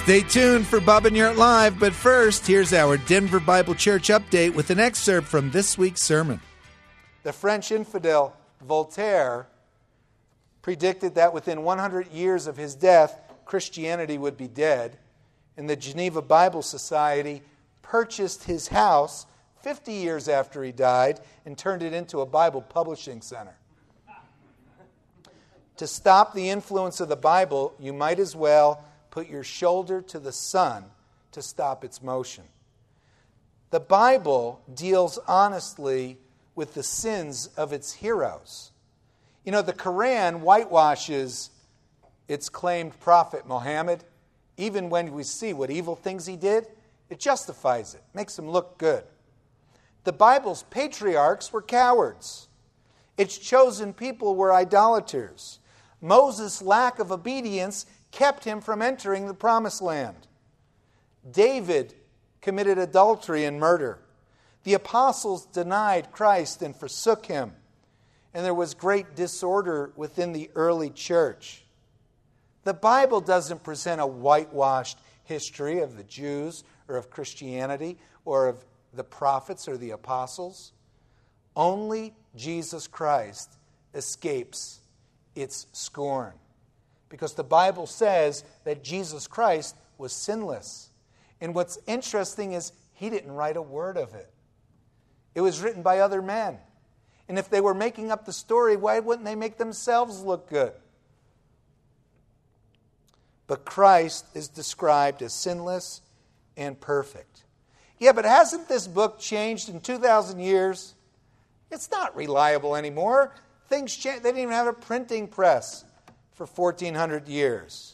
Stay tuned for Bob and Yurt Live, but first, here's our Denver Bible Church update with an excerpt from this week's sermon. The French infidel Voltaire predicted that within 100 years of his death, Christianity would be dead, and the Geneva Bible Society purchased his house 50 years after he died and turned it into a Bible publishing center. To stop the influence of the Bible, you might as well put your shoulder to the sun to stop its motion. The Bible deals honestly with the sins of its heroes. You know, the Quran whitewashes its claimed prophet Muhammad. Even when we see what evil things he did, it justifies it, makes him look good. The Bible's patriarchs were cowards. Its chosen people were idolaters. Moses' lack of obedience kept him from entering the promised land. David committed adultery and murder. The apostles denied Christ and forsook him. And there was great disorder within the early church. The Bible doesn't present a whitewashed history of the Jews or of Christianity or of the prophets or the apostles. Only Jesus Christ escapes its scorn. Because the Bible says that Jesus Christ was sinless. And what's interesting is he didn't write a word of it. It was written by other men. And if they were making up the story, why wouldn't they make themselves look good? But Christ is described as sinless and perfect. Yeah, but hasn't this book changed in 2,000 years? It's not reliable anymore. Things change. They didn't even have a printing press for 1,400 years.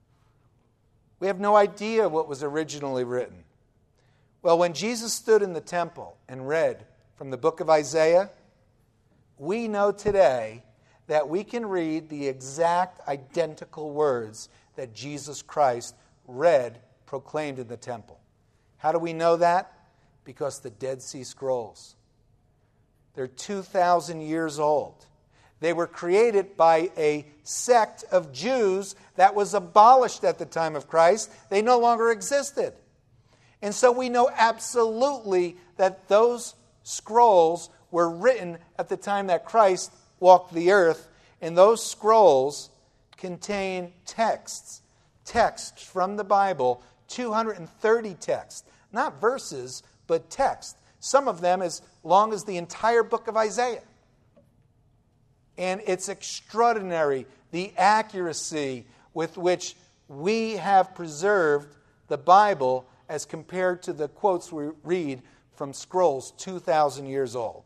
We have no idea what was originally written. Well, when Jesus stood in the temple and read from the book of Isaiah, we know today that we can read the exact identical words that Jesus Christ read, proclaimed in the temple. How do we know that? Because the Dead Sea Scrolls. They're 2,000 years old. They were created by a sect of Jews that was abolished at the time of Christ. They no longer existed. And so we know absolutely that those scrolls were written at the time that Christ walked the earth. And those scrolls contain texts from the Bible, 230 texts. Not verses, but text. Some of them as long as the entire book of Isaiah. And it's extraordinary, the accuracy with which we have preserved the Bible as compared to the quotes we read from scrolls 2,000 years old.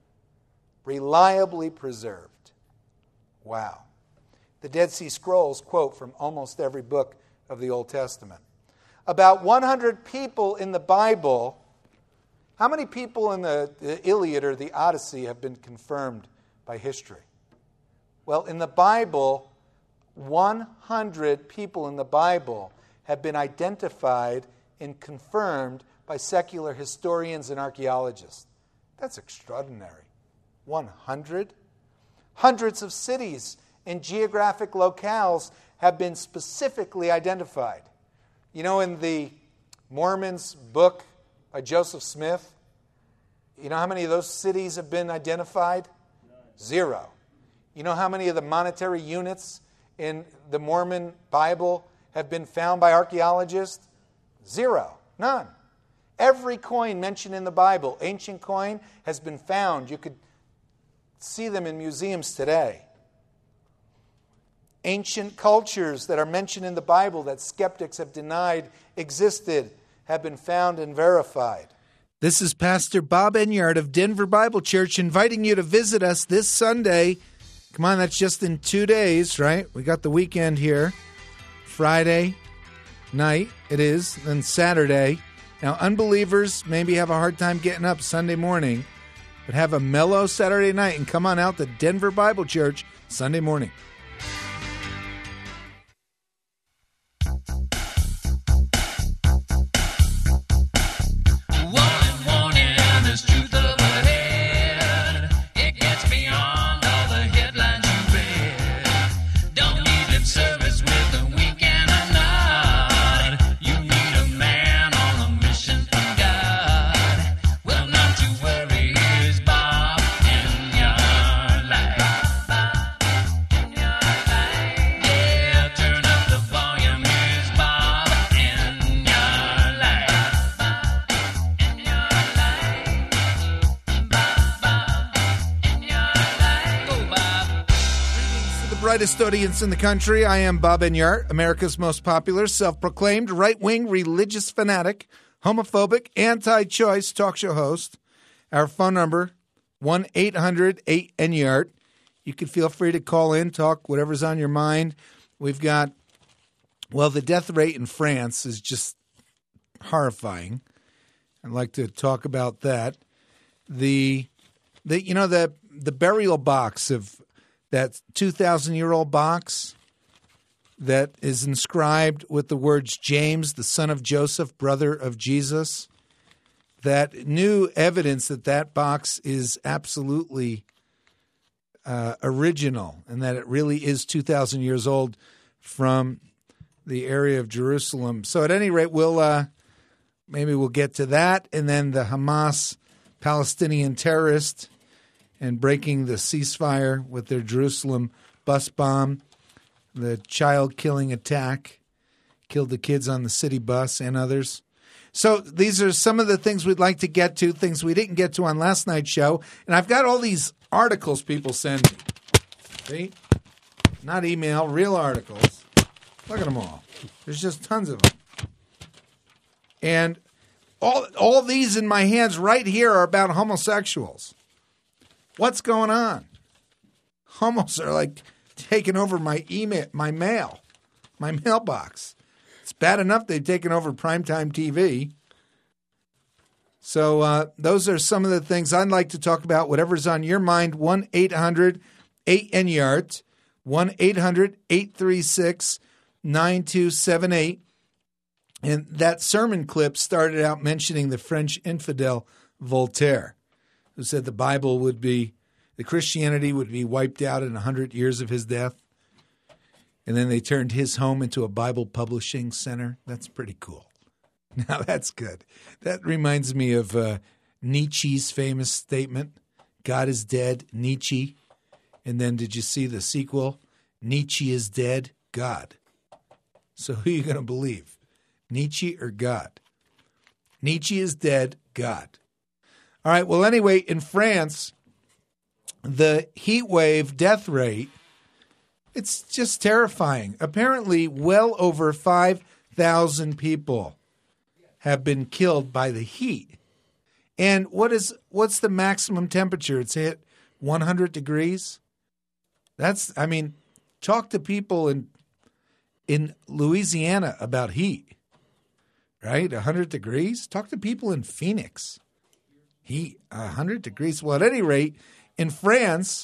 Reliably preserved. Wow. The Dead Sea Scrolls quote from almost every book of the Old Testament. About 100 people in the Bible. How many people in the Iliad or the Odyssey have been confirmed by history? Well, in the Bible, 100 people in the Bible have been identified and confirmed by secular historians and archaeologists. That's extraordinary. 100? Hundreds of cities and geographic locales have been specifically identified. You know, in the Mormon's book by Joseph Smith, you know how many of those cities have been identified? 0. You know how many of the monetary units in the Mormon Bible have been found by archaeologists? 0. None. Every coin mentioned in the Bible, ancient coin, has been found. You could see them in museums today. Ancient cultures that are mentioned in the Bible that skeptics have denied existed have been found and verified. This is Pastor Bob Enyart of Denver Bible Church inviting you to visit us this Sunday. Come on, that's just in 2 days, right? We got the weekend here. Friday night it is, then Saturday. Now, unbelievers maybe have a hard time getting up Sunday morning, but have a mellow Saturday night and come on out to Denver Bible Church Sunday morning. rightest audience in the country. I am Bob Enyart, America's most popular, self-proclaimed right-wing religious fanatic, homophobic, anti-choice talk show host. Our phone number, 1-800-8-ENYART. You can feel free to call in, talk whatever's on your mind. We've got, well, the death rate in France is just horrifying. I'd like to talk about that. The burial box of that 2,000-year-old box that is inscribed with the words James, the son of Joseph, brother of Jesus. That new evidence that box is absolutely original and that it really is 2,000 years old from the area of Jerusalem. So at any rate, maybe we'll get to that. And then the Hamas Palestinian terrorist and breaking the ceasefire with their Jerusalem bus bomb, the child-killing attack, killed the kids on the city bus and others. So these are some of the things we'd like to get to, things we didn't get to on last night's show. And I've got all these articles people send me. See? Not email, real articles. Look at them all. There's just tons of them. And all these in my hands right here are about homosexuals. What's going on? Homos are like taking over my email, my mail, my mailbox. It's bad enough they've taken over primetime TV. So those are some of the things I'd like to talk about. Whatever's on your mind, 1-800-8-ENYART, 1-800-836-9278. And that sermon clip started out mentioning the French infidel Voltaire, who said the Christianity would be wiped out in 100 years of his death. And then they turned his home into a Bible publishing center. That's pretty cool. Now that's good. That reminds me of Nietzsche's famous statement, God is dead, Nietzsche. And then did you see the sequel? Nietzsche is dead, God. So who are you going to believe? Nietzsche or God? Nietzsche is dead, God. All right, well, anyway, in France, the heat wave death rate, it's just terrifying. Apparently, well over 5,000 people have been killed by the heat. And what's the maximum temperature? It's hit 100 degrees. Talk to people in Louisiana about heat, right? 100 degrees. Talk to people in Phoenix. Heat, 100 degrees. Well, at any rate, in France,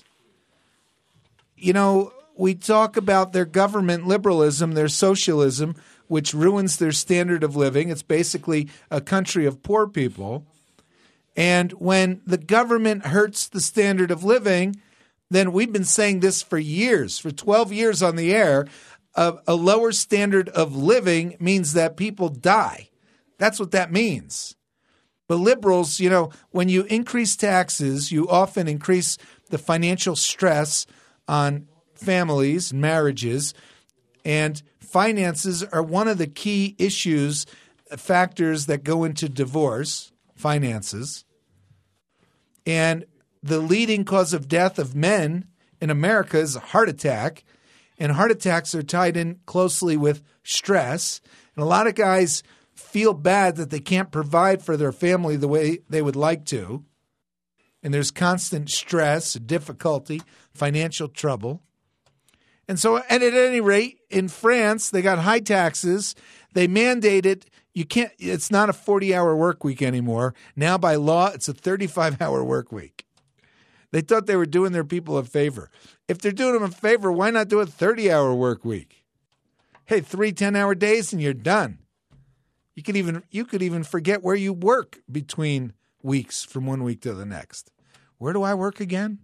we talk about their government liberalism, their socialism, which ruins their standard of living. It's basically a country of poor people. And when the government hurts the standard of living, then we've been saying this for years, for 12 years on the air, a lower standard of living means that people die. That's what that means. But liberals, when you increase taxes, you often increase the financial stress on families and marriages, and finances are one of the key factors that go into divorce, finances. And the leading cause of death of men in America is a heart attack, and heart attacks are tied in closely with stress. And a lot of guys feel bad that they can't provide for their family the way they would like to. And there's constant stress, difficulty, financial trouble. And at any rate, in France, they got high taxes. They mandated it's not a 40-hour work week anymore. Now by law, it's a 35-hour work week. They thought they were doing their people a favor. If they're doing them a favor, why not do a 30-hour work week? Hey, 3 10-hour days and you're done. You could even forget where you work between weeks from one week to the next. Where do I work again?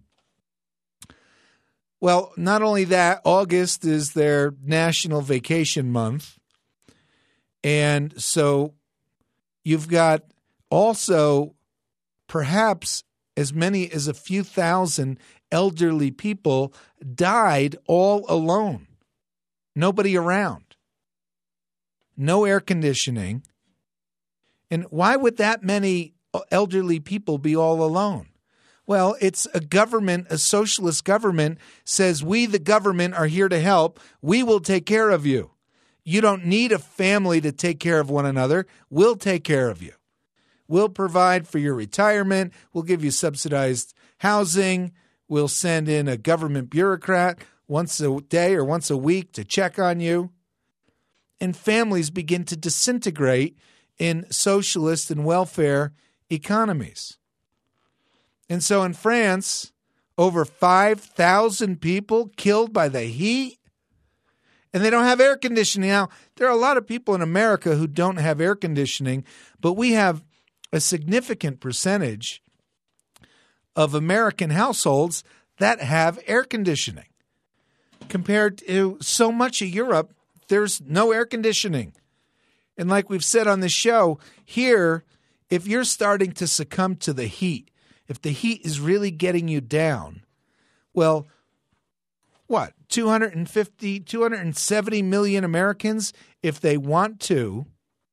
Well, not only that, August is their national vacation month. And so you've got also perhaps as many as a few thousand elderly people died all alone. Nobody around. No air conditioning. And why would that many elderly people be all alone? Well, it's a government, a socialist government says, we, the government, are here to help. We will take care of you. You don't need a family to take care of one another. We'll take care of you. We'll provide for your retirement. We'll give you subsidized housing. We'll send in a government bureaucrat once a day or once a week to check on you. And families begin to disintegrate in socialist and welfare economies. And so in France, over 5,000 people killed by the heat, and they don't have air conditioning. Now, there are a lot of people in America who don't have air conditioning, but we have a significant percentage of American households that have air conditioning. Compared to so much of Europe, there's no air conditioning. And like we've said on the show, here, if you're starting to succumb to the heat, if the heat is really getting you down, well, what, 250, 270 million Americans, if they want to,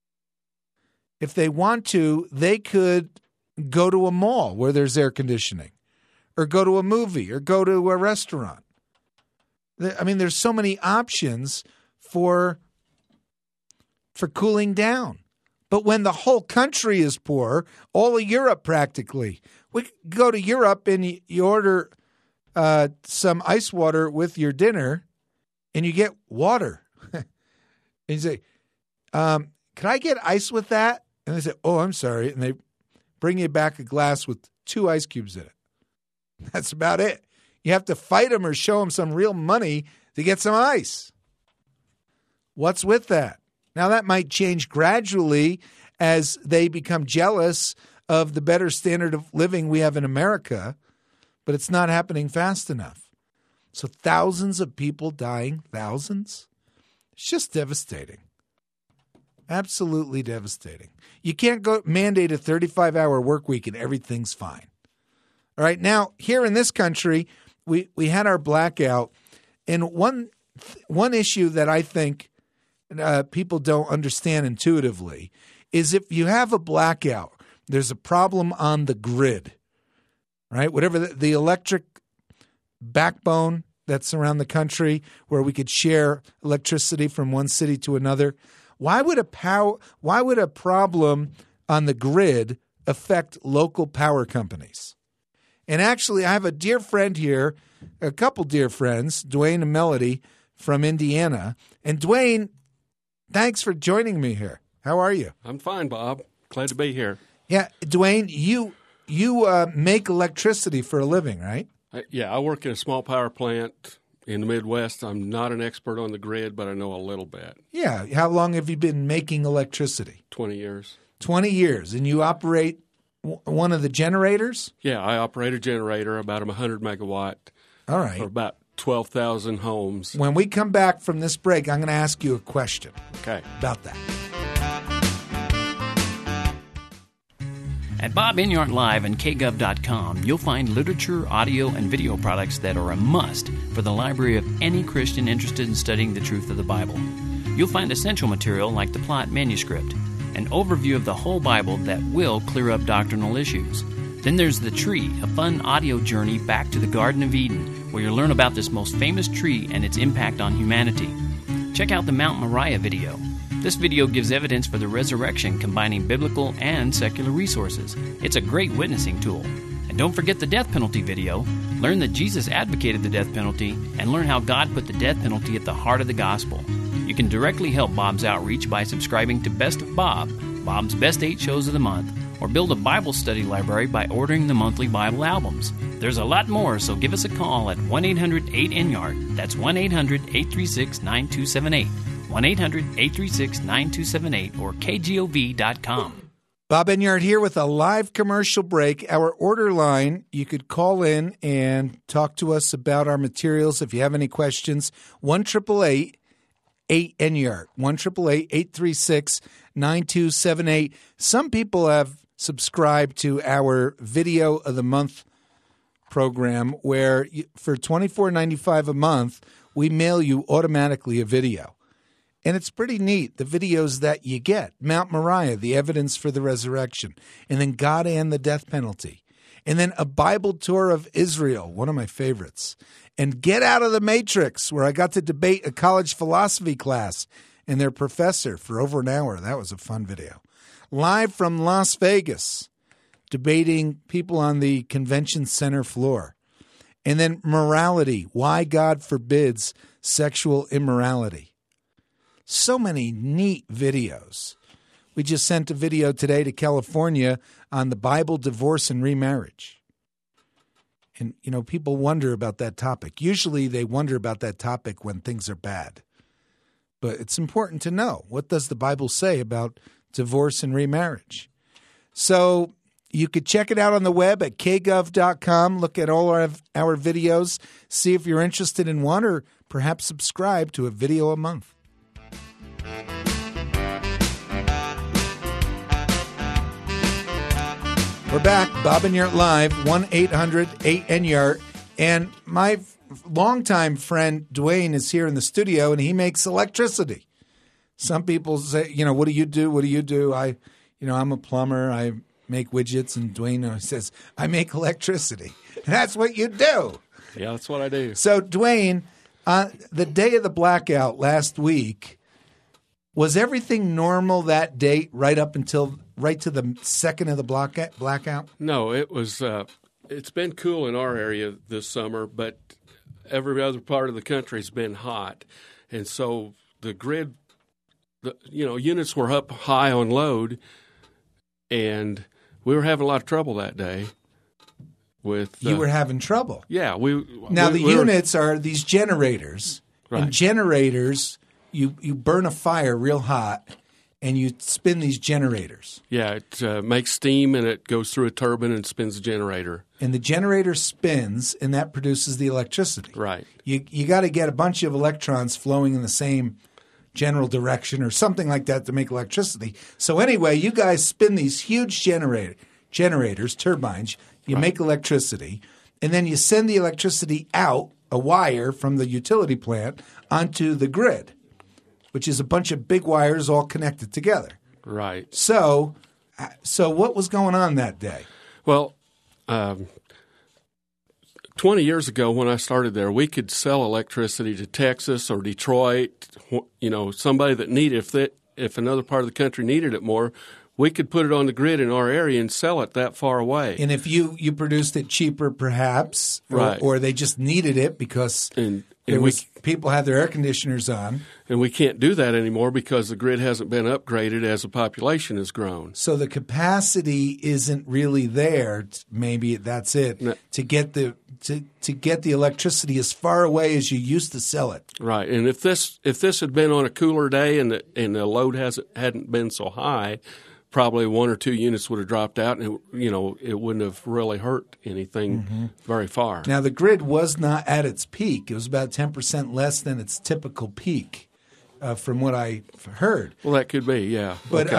they could go to a mall where there's air conditioning, or go to a movie, or go to a restaurant. I mean, there's so many options for cooling down. But when the whole country is poor, all of Europe practically, we go to Europe and you order some ice water with your dinner, and you get water. And you say, can I get ice with that? And they say, oh, I'm sorry. And they bring you back a glass with 2 ice cubes in it. That's about it. You have to fight them or show them some real money to get some ice. What's with that? Now, that might change gradually as they become jealous of the better standard of living we have in America, but it's not happening fast enough. So thousands of people dying, thousands? It's just devastating. Absolutely devastating. You can't go mandate a 35-hour work week and everything's fine. All right, now, here in this country, we had our blackout, and one issue that I think people don't understand intuitively is if you have a blackout, there's a problem on the grid, right? Whatever the electric backbone that's around the country where we could share electricity from one city to another. Why would a problem on the grid affect local power companies? And actually, I have a dear friend here, a couple dear friends, Dwayne and Melody from Indiana. And Dwayne, thanks for joining me here. How are you? I'm fine, Bob. Glad to be here. Yeah, Dwayne, you make electricity for a living, right? I work in a small power plant in the Midwest. I'm not an expert on the grid, but I know a little bit. Yeah. How long have you been making electricity? 20 years. 20 years. And you operate one of the generators? Yeah, I operate a generator, about 100 megawatt. All right. For about 12,000 homes. When we come back from this break, I'm going to ask you a question. Okay. About that. At Bob Enyart Live and KGov.com, you'll find literature, audio, and video products that are a must for the library of any Christian interested in studying the truth of the Bible. You'll find essential material like the Plot manuscript, an overview of the whole Bible that will clear up doctrinal issues. Then there's The Tree, a fun audio journey back to the Garden of Eden, where you'll learn about this most famous tree and its impact on humanity. Check out the Mount Moriah video. This video gives evidence for the resurrection, combining biblical and secular resources. It's a great witnessing tool. And don't forget the death penalty video. Learn that Jesus advocated the death penalty and learn how God put the death penalty at the heart of the gospel. You can directly help Bob's outreach by subscribing to Best of Bob, Bob's Best 8 Shows of the Month, or build a Bible study library by ordering the monthly Bible albums. There's a lot more, so give us a call at 1-800-8-ENYARD. That's 1-800-836-9278. 1-800-836-9278 or kgov.com. Bob Enyart here with a live commercial break. Our order line, you could call in and talk to us about our materials if you have any questions. 1-888-8-ENYARD. 1-888-836-9278. Some people have subscribed to our Video of the Month program where for $24.95 a month, we mail you automatically a video. And it's pretty neat, the videos that you get. Mount Moriah, the evidence for the resurrection. And then God and the death penalty. And then A Bible Tour of Israel, one of my favorites. And Get Out of the Matrix, where I got to debate a college philosophy class and their professor for over an hour. That was a fun video. Live from Las Vegas, debating people on the convention center floor. And then Morality, Why God Forbids Sexual Immorality. So many neat videos. We just sent a video today to California on the Bible, divorce, and remarriage. And, people wonder about that topic. Usually they wonder about that topic when things are bad. But it's important to know, what does the Bible say about divorce and remarriage? So you could check it out on the web at kgov.com. Look at all our videos. See if you're interested in one, or perhaps subscribe to a video a month. We're back. Bob and Yurt Live, 1-800-8-NYART. And my longtime friend Dwayne is here in the studio, and he makes electricity. Some people say, what do you do? What do you do? I'm a plumber. I make widgets. And Dwayne says, I make electricity. And that's what you do. Yeah, that's what I do. So, Dwayne, the day of the blackout last week, was everything normal that day right to the second of the blackout? No, it was. It's been cool in our area this summer, but every other part of the country has been hot, and so the grid, units were up high on load, and we were having a lot of trouble that day. You were having trouble. Yeah, units are these generators, right. And generators, you burn a fire real hot, and you spin these generators. Yeah, it makes steam, and it goes through a turbine and spins the generator. And the generator spins, and that produces the electricity. Right. You got to get a bunch of electrons flowing in the same general direction or something like that to make electricity. So anyway, you guys spin these huge generators, turbines. You right. make electricity, and then you send the electricity out, a wire from the utility plant, onto the grid, which is a bunch of big wires all connected together. Right. So what was going on that day? Well, 20 years ago when I started there, we could sell electricity to Texas or Detroit. Somebody that needed if another part of the country needed it more, we could put it on the grid in our area and sell it that far away. And if you produced it cheaper, perhaps, right. or they just needed it because people had their air conditioners on. And we can't do that anymore because the grid hasn't been upgraded as the population has grown. So the capacity isn't really there. Maybe that's it. No. To get the electricity as far away as you used to sell it. Right. And if this had been on a cooler day and the load hadn't been so high, probably one or two units would have dropped out, and it wouldn't have really hurt anything very far. Now the grid was not at its peak; it was about 10% less than its typical peak, from what I heard. Well, that could be, yeah. But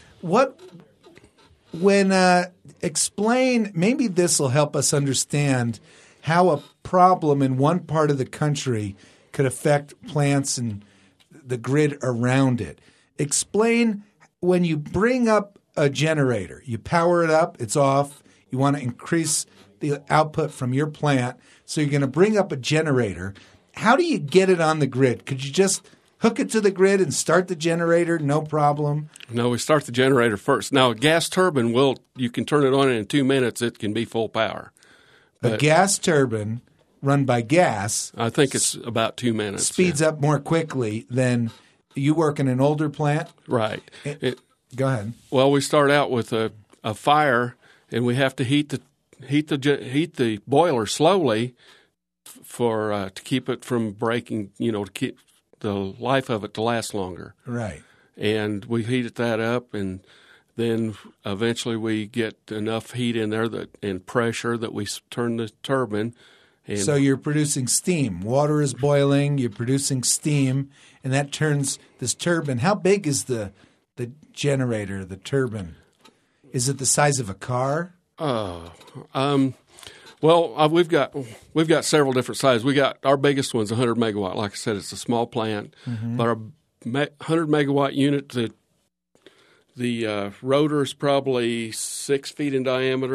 okay. Explain? Maybe this will help us understand how a problem in one part of the country could affect plants and the grid around it. Explain. When you bring up a generator, you power it up, it's off, you want to increase the output from your plant, so you're going to bring up a generator. How do you get it on the grid? Could you just hook it to the grid and start the generator, no problem? No, we start the generator first. Now, a gas turbine, you can turn it on, and in 2 minutes it can be full power. A gas turbine run by gas, I think it's about 2 minutes. Speeds up more quickly than – you work in an older plant? Right. Go ahead. Well, we start out with a fire, and we have to heat the boiler slowly to keep it from breaking. To keep the life of it to last longer. Right. And we heat that up, and then eventually we get enough heat in there and pressure that we turn the turbine. So you're producing steam. Water is boiling. You're producing steam, and that turns this turbine. How big is the generator, the turbine? Is it the size of a car? Well, we've got several different sizes. Our biggest one's 100 megawatt. Like I said, it's a small plant, but our 100 megawatt unit, the rotor is probably 6 feet in diameter,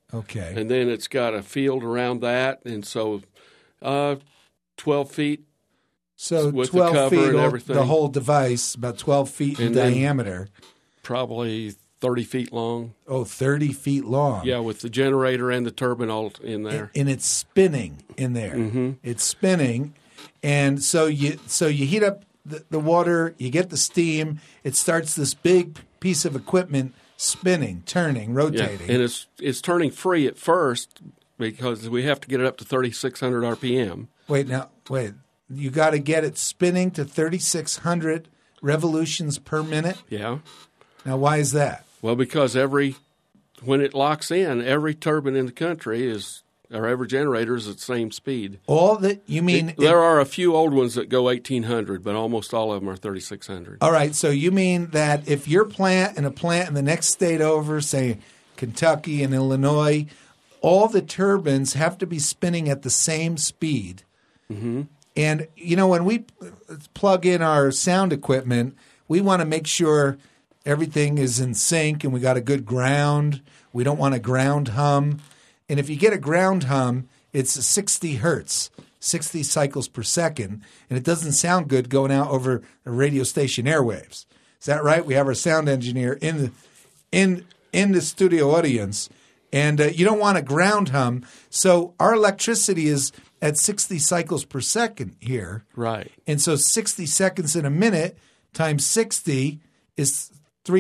Okay. And then it's got a field around that, and so 12 feet. So with 12 the cover feet, and everything. the whole device, about 12 feet in And then diameter. Probably 30 feet long. Oh, 30 feet long. Yeah, with the generator and the turbine all in there. And it's spinning in there. Mm-hmm. It's spinning. And so you heat up the water, you get the steam, it starts this big piece of equipment spinning, turning, rotating. Yeah, and it's turning free at first because we have to get it up to 3,600 RPM. Wait. You got to get it spinning to 3,600 revolutions per minute? Yeah. Now, why is that? Well, because when it locks in, every turbine in the country or every generator is at the same speed. All that you mean? There are a few old ones that go 1,800, but almost all of them are 3,600. All right, so you mean that if your plant and a plant in the next state over, say Kentucky and Illinois, all the turbines have to be spinning at the same speed. Mm-hmm. And, when we plug in our sound equipment, we want to make sure everything is in sync and we got a good ground. We don't want a ground hum. And if you get a ground hum, it's 60 hertz, 60 cycles per second, and it doesn't sound good going out over the radio station airwaves. Is that right? We have our sound engineer in the studio audience, and you don't want a ground hum. So our electricity is at 60 cycles per second here. Right. And so 60 seconds in a minute times 60 is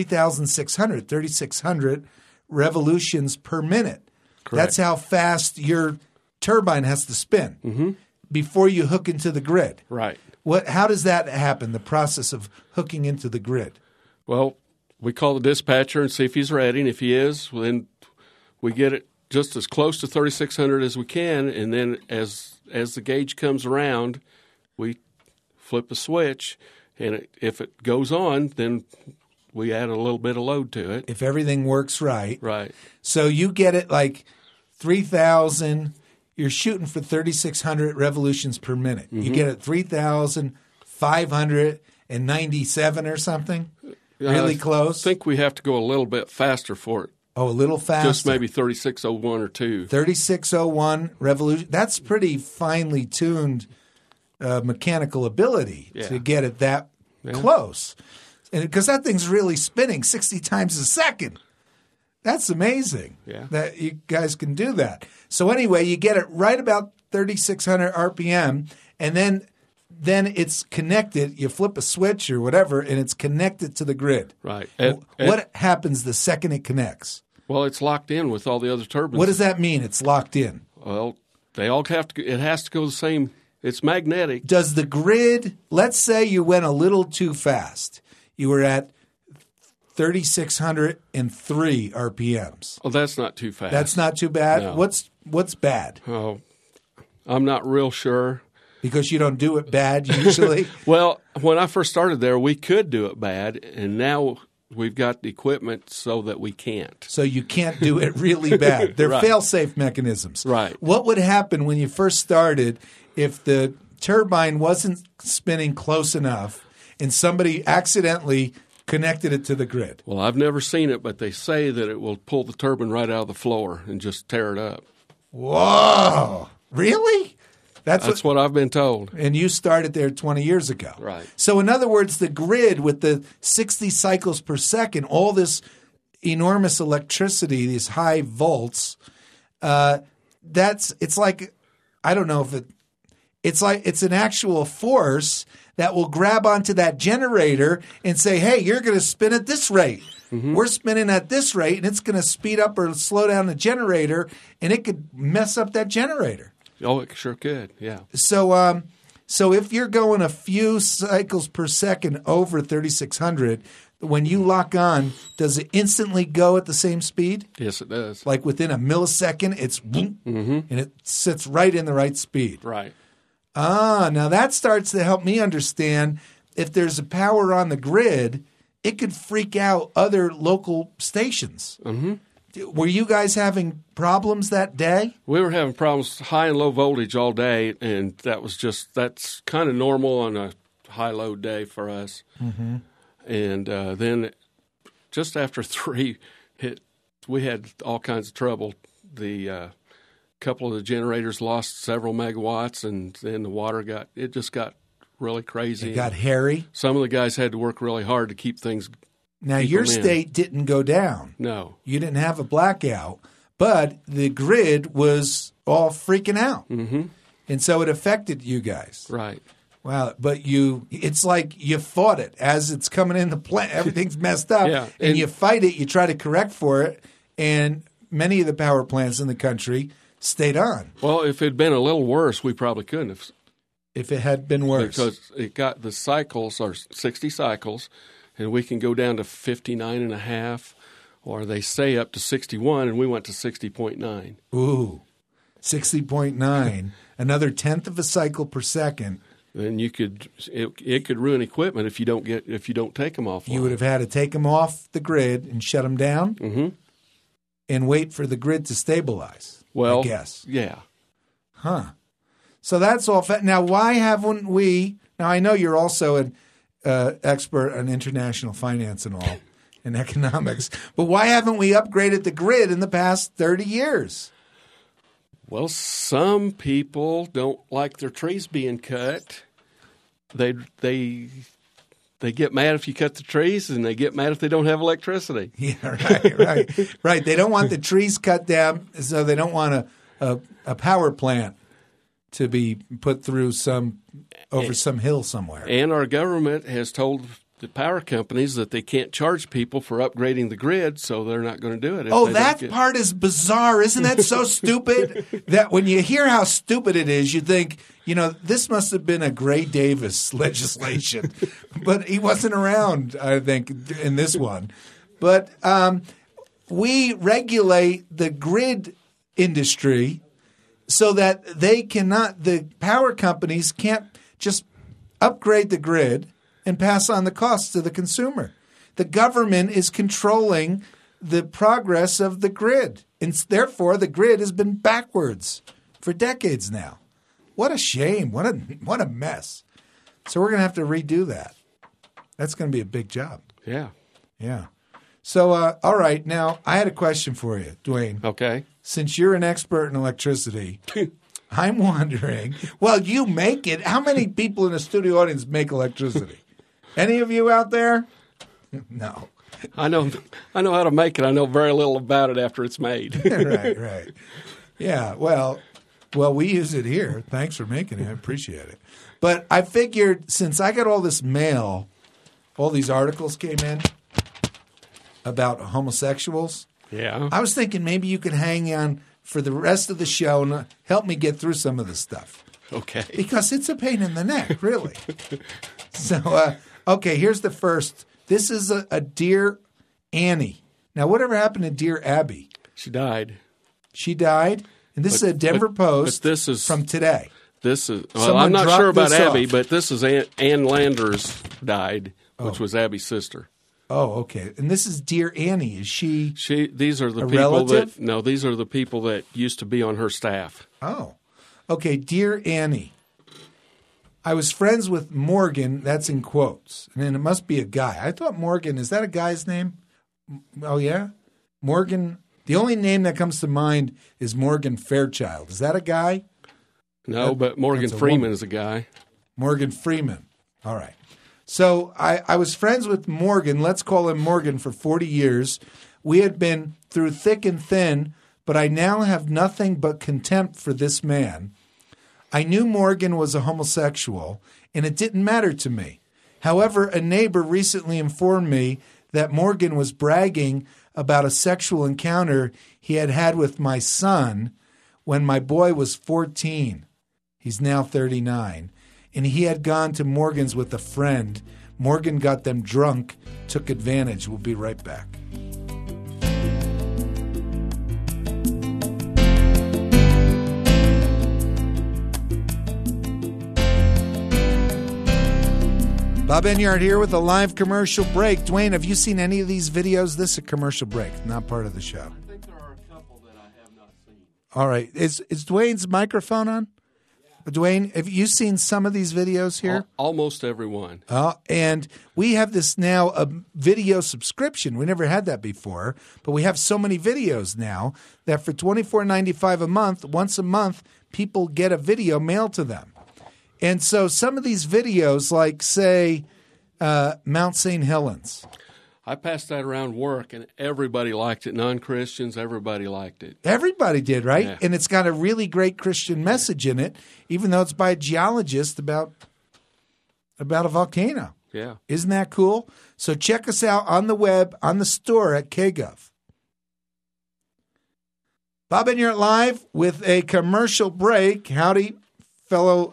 3,600 revolutions per minute. Correct. That's how fast your turbine has to spin before you hook into the grid. Right. How does that happen, the process of hooking into the grid? Well, we call the dispatcher and see if he's ready, and if he is, then we get it just as close to 3,600 as we can, and then as the gauge comes around, we flip a switch, and if it goes on, then we add a little bit of load to it. If everything works right. Right. So you get it like 3,000, you're shooting for 3,600 revolutions per minute. You get it 3,597 or something? Really close? I think we have to go a little bit faster for it. Oh, a little faster. Just maybe 3601 or 2. 3601 revolution. That's pretty finely tuned mechanical ability to get it that close. Because that thing's really spinning 60 times a second. That's amazing that you guys can do that. So anyway, you get it right about 3,600 RPM, and then it's connected. You flip a switch or whatever, and it's connected to the grid. Right. What happens the second it connects? Well, it's locked in with all the other turbines. What does that mean, it's locked in? Well, they all have to. It has to go the same. It's magnetic. Does the grid, let's say you went a little too fast. You were at 3,603 RPMs. Oh, that's not too fast. That's not too bad? No. What's bad? Oh, I'm not real sure. Because you don't do it bad usually? Well, when I first started there, we could do it bad, and now we've got the equipment so that we can't. So you can't do it really bad. They're Right. fail-safe mechanisms. Right. What would happen when you first started if the turbine wasn't spinning close enough and somebody accidentally connected it to the grid? Well, I've never seen it, but they say that it will pull the turbine right out of the floor and just tear it up. Whoa! Really? That's what I've been told. And you started there 20 years ago. Right. So in other words, the grid with the 60 cycles per second, all this enormous electricity, these high volts, it's like, I don't know if it's an actual force that will grab onto that generator and say, hey, you're going to spin at this rate. Mm-hmm. We're spinning at this rate, and it's going to speed up or slow down the generator, and it could mess up that generator. Oh, it sure could, yeah. So if you're going a few cycles per second over 3,600, when you lock on, does it instantly go at the same speed? Yes, it does. Like within a millisecond, it's boom, and it sits right in the right speed. Right. Now that starts to help me understand if there's a power on the grid, it could freak out other local stations. Mm-hmm. Were you guys having problems that day? We were having problems, high and low voltage all day, and that's kind of normal on a high load day for us. Mm-hmm. And then just after 3, we had all kinds of trouble the couple of the generators lost several megawatts, and then the water just got really crazy. It got hairy. Some of the guys had to work really hard to keep things. Now, your state didn't go down. No. You didn't have a blackout, but the grid was all freaking out. Mm-hmm. And so it affected you guys. Right. Wow. But it's like you fought it as it's coming in the plant. Everything's messed up. Yeah. And you fight it. You try to correct for it. And many of the power plants in the country stayed on. Well, if it had been a little worse, we probably couldn't have. If it had been worse. Because the cycles are 60 cycles, and we can go down to 59.5, or they say up to 61, and we went to 60.9. Ooh, 60.9, another tenth of a cycle per second. Then it could ruin equipment if you don't take them offline. You would have had to take them off the grid and shut them down, and wait for the grid to stabilize. Well, I guess. Yeah. Huh. So that's all. Now, why haven't we? Now, I know you're also an expert on international finance and all, and economics, but why haven't we upgraded the grid in the past 30 years? Well, some people don't like their trees being cut. They get mad if you cut the trees, and they get mad if they don't have electricity. Yeah, right. They don't want the trees cut down, so they don't want a power plant to be put through some hill somewhere. And our government has told the power companies that they can't charge people for upgrading the grid, so they're not going to do it. That part is bizarre. Isn't that so stupid? That when you hear how stupid it is, you think, this must have been a Gray Davis legislation. But he wasn't around, I think, in this one. But we regulate the grid industry so that the power companies can't just upgrade the grid and pass on the costs to the consumer. The government is controlling the progress of the grid, and therefore the grid has been backwards for decades now. What a shame! What a mess! So we're going to have to redo that. That's going to be a big job. Yeah. So, all right. Now, I had a question for you, Dwayne. Okay. Since you're an expert in electricity, I'm wondering. Well, you make it. How many people in the studio audience make electricity? Any of you out there? No. I know how to make it. I know very little about it after it's made. Right. Yeah, well, we use it here. Thanks for making it. I appreciate it. But I figured since I got all this mail, all these articles came in about homosexuals. Yeah. I was thinking maybe you could hang on for the rest of the show and help me get through some of this stuff. Okay. Because it's a pain in the neck, really. So, okay, here's the first. This is a Dear Annie. Now, whatever happened to Dear Abby? She died. She died? And this is a Denver Post this is, from today. This is I'm not sure about Abby, but this is Ann Landers died, which was Abby's sister. Oh, okay. And this is Dear Annie. Is she These are the people relative? these are the people that used to be on her staff. Oh. Okay, Dear Annie. I was friends with Morgan, that's in quotes, and then it must be a guy. I thought Morgan, is that a guy's name? Oh, yeah? Morgan, the only name that comes to mind is Morgan Fairchild. Is that a guy? No, but Morgan Freeman is a guy. Morgan Freeman. All right. So I was friends with Morgan, let's call him Morgan, for 40 years. We had been through thick and thin, but I now have nothing but contempt for this man. I knew Morgan was a homosexual, and it didn't matter to me. However, a neighbor recently informed me that Morgan was bragging about a sexual encounter he had had with my son when my boy was 14. He's now 39. And he had gone to Morgan's with a friend. Morgan got them drunk, took advantage. We'll be right back. Bob Enyart here with a live commercial break. Dwayne, have you seen any of these videos? This is a commercial break, not part of the show. I think there are a couple that I have not seen. All right. Is Dwayne's microphone on? Yeah. Dwayne, have you seen some of these videos here? Almost every one. And we have this now, a video subscription. We never had that before, but we have so many videos now that for $24.95 a month, once a month, people get a video mailed to them. And so some of these videos, like, say, Mount St. Helens. I passed that around work, and everybody liked it. Non-Christians, everybody liked it. Everybody did, right? Yeah. And it's got a really great Christian message in it, even though it's by a geologist about a volcano. Yeah. Isn't that cool? So check us out on the web, on the store at KGov. Bob Enyart live with a commercial break. Howdy, fellow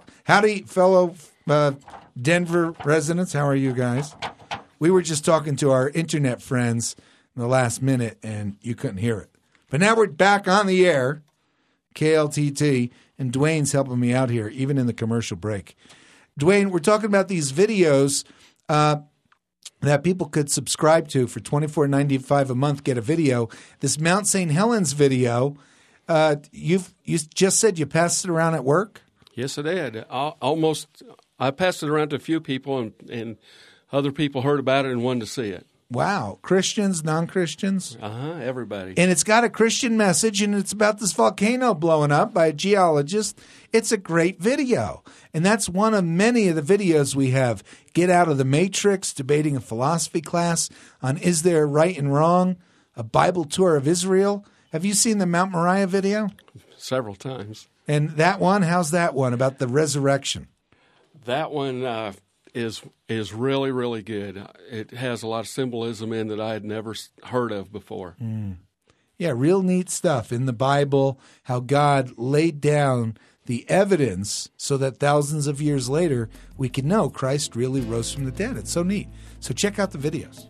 Denver residents. How are you guys? We were just talking to our internet friends in the last minute, and you couldn't hear it. But now we're back on the air, KLTT, and Dwayne's helping me out here, even in the commercial break. Dwayne, we're talking about these videos that people could subscribe to for $24.95 a month, get a video. This Mount St. Helens video, you just said you passed it around at work? Yes, I did. I passed it around to a few people, and other people heard about it and wanted to see it. Wow. Christians, non-Christians? Everybody. And it's got a Christian message, and it's about this volcano blowing up by a geologist. It's a great video. And that's one of many of the videos we have. Get Out of the Matrix, debating a philosophy class on Is There Right and Wrong, a Bible tour of Israel. Have you seen the Mount Moriah video? Several times. And that one, how's that one about the resurrection? That one is really, really good. It has a lot of symbolism in that I had never heard of before. Yeah, real neat stuff in the Bible, how God laid down the evidence so that thousands of years later we can know Christ really rose from the dead. It's so neat. So check out the videos.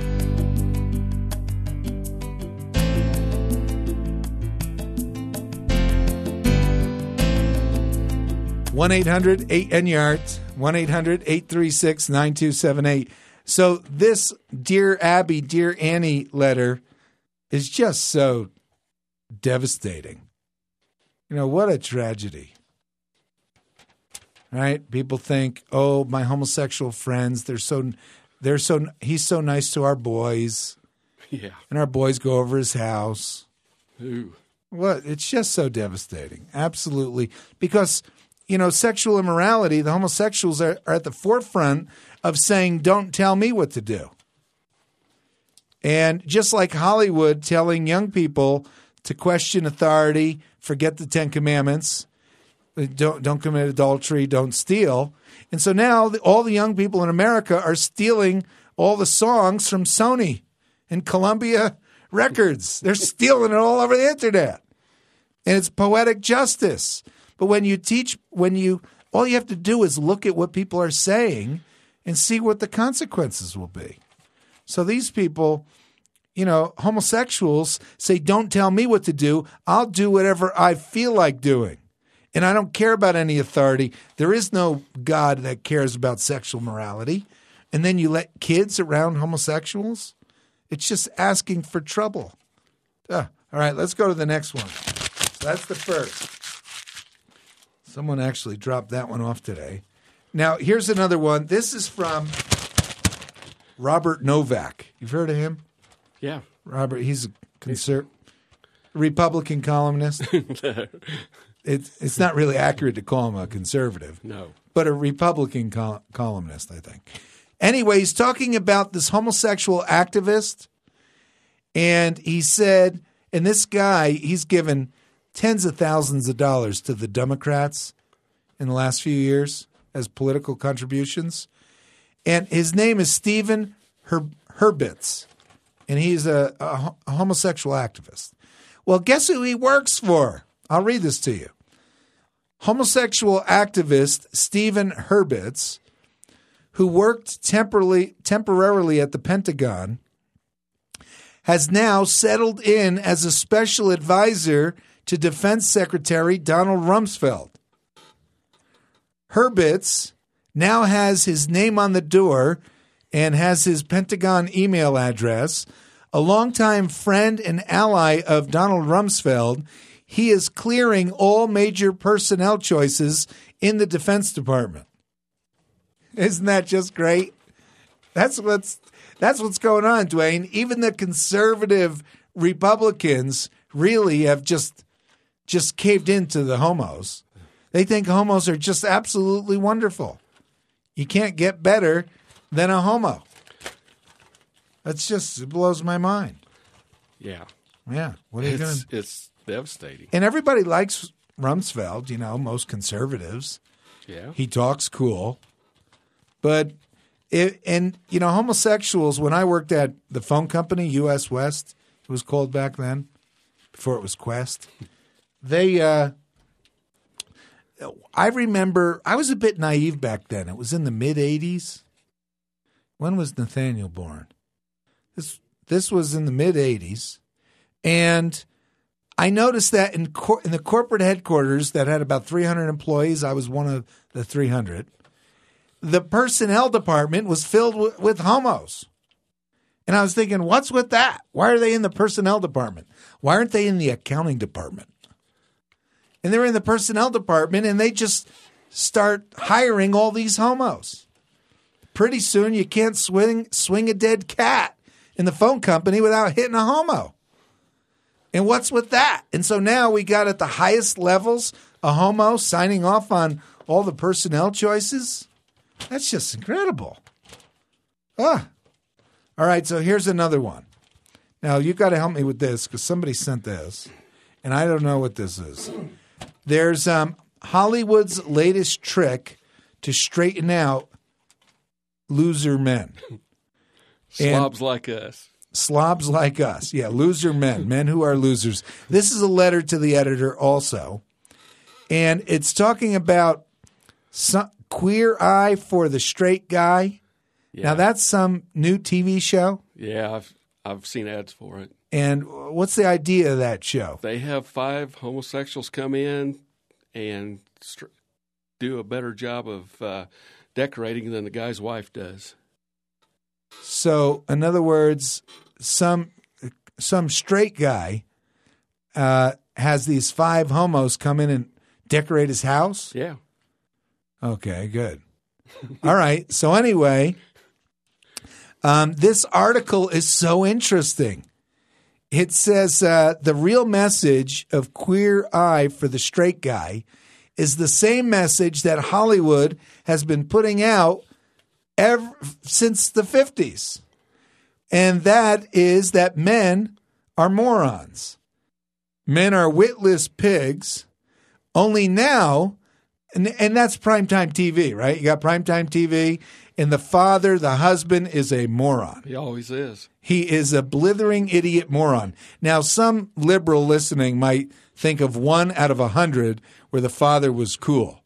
1-800-8-ENYART, 1-800-836-9278. So this Dear Abby, Dear Annie letter is just so devastating. You know, what a tragedy. Right? People think, oh, my homosexual friends, he's so nice to our boys. Yeah. And our boys go over his house. Ooh. What? It's just so devastating. Absolutely. Because, you know, sexual immorality, the homosexuals are at the forefront of saying, don't tell me what to do. And just like Hollywood telling young people to question authority, forget the Ten Commandments, don't commit adultery, don't steal. And so now all the young people in America are stealing all the songs from Sony and Columbia Records. They're stealing it all over the internet. And it's poetic justice. But when you teach, all you have to do is look at what people are saying and see what the consequences will be. So these people, you know, homosexuals say, don't tell me what to do. I'll do whatever I feel like doing. And I don't care about any authority. There is no God that cares about sexual morality. And then you let kids around homosexuals? It's just asking for trouble. All right, let's go to the next one. So that's the first. Someone actually dropped that one off today. Now, here's another one. This is from Robert Novak. You've heard of him? Yeah. Robert, he's a Republican columnist. It's not really accurate to call him a conservative. No. But a Republican columnist, I think. Anyway, he's talking about this homosexual activist. And he said, and this guy, he's given tens of thousands of dollars to the Democrats in the last few years as political contributions. And his name is Stephen Herbitz. And he's a homosexual activist. Well, guess who he works for? I'll read this to you. Homosexual activist Stephen Herbitz, who worked temporarily at the Pentagon, has now settled in as a special advisor to Defense Secretary Donald Rumsfeld. Herbitz now has his name on the door and has his Pentagon email address. A longtime friend and ally of Donald Rumsfeld, he is clearing all major personnel choices in the Defense Department. Isn't that just great? That's what's going on, Dwayne. Even the conservative Republicans really have just caved into the homos. They think homos are just absolutely wonderful. You can't get better than a homo. It blows my mind. Yeah. Yeah. What are you going to? It's devastating. And everybody likes Rumsfeld, most conservatives. Yeah. He talks cool. But, homosexuals, when I worked at the phone company, US West, it was called back then, before it was Quest, I remember, I was a bit naive back then. It was in the mid-'80s. When was Nathaniel born? This was in the mid-'80s. And I noticed that in the corporate headquarters that had about 300 employees, I was one of the 300, the personnel department was filled with homos. And I was thinking, what's with that? Why are they in the personnel department? Why aren't they in the accounting department? And they're in the personnel department, and they just start hiring all these homos. Pretty soon, you can't swing a dead cat in the phone company without hitting a homo. And what's with that? And so now we got at the highest levels a homo signing off on all the personnel choices. That's just incredible. All right, so here's another one. Now, you've got to help me with this because somebody sent this, and I don't know what this is. There's Hollywood's latest trick to straighten out loser men. Slobs like us. Slobs like us. Yeah, loser men who are losers. This is a letter to the editor also. And it's talking about Queer Eye for the Straight Guy. Yeah. Now, that's some new TV show? Yeah, I've seen ads for it. And what's the idea of that show? They have 5 homosexuals come in and do a better job of decorating than the guy's wife does. So, in other words, some straight guy has these 5 homos come in and decorate his house? Yeah. Okay, good. All right. So anyway, this article is so interesting. It says the real message of Queer Eye for the Straight Guy is the same message that Hollywood has been putting out since the 50s. And that is that men are morons. Men are witless pigs. Only now, and that's primetime TV, right? You got primetime TV, and the husband is a moron. He always is. He is a blithering idiot moron. Now, some liberal listening might think of 1 out of 100 where the father was cool.